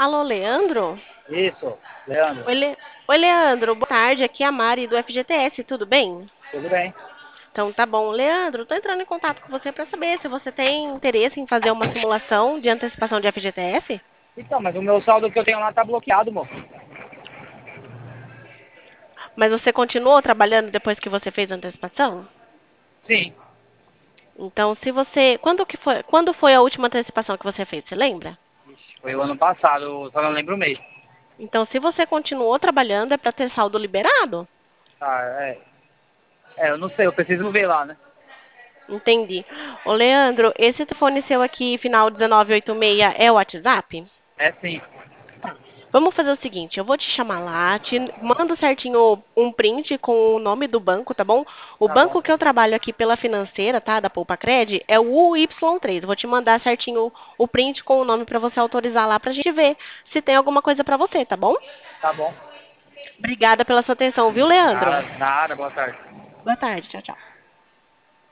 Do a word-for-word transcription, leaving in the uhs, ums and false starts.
Alô, Leandro? Isso, Leandro, Oi, Le- Oi, Leandro. Boa tarde. Aqui é a Mari do F G T S. Tudo bem? tudo bem? Então, tá bom. Leandro, tô entrando em contato com você para saber se você tem interesse em fazer uma simulação de antecipação de F G T S. Então, mas o meu saldo que eu tenho lá tá bloqueado, moço. Mas você continuou trabalhando depois que você fez a antecipação? Sim, Então, se você. Quando que foi, quando foi a última antecipação que você fez? Você lembra? Ixi, foi o ano passado, eu só não lembro o mês. Então, se você continuou trabalhando, é para ter saldo liberado. Ah, é. É, eu não sei, eu preciso ver lá, né? Entendi. Ô, Leandro, esse telefone seu aqui, final dezenove oitenta e seis, é o WhatsApp? É sim, Vamos fazer o seguinte, eu vou te chamar lá, te mando certinho um print com o nome do banco, tá bom? O tá bom, banco que eu trabalho aqui pela financeira, tá, da Poupa Cred, é o U Y três. Eu vou te mandar certinho o print com o nome para você autorizar lá pra gente ver se tem alguma coisa para você, tá bom? tá bom. Obrigada pela sua atenção, viu, Leandro? Nada, nada, boa tarde. Boa tarde, tchau, tchau.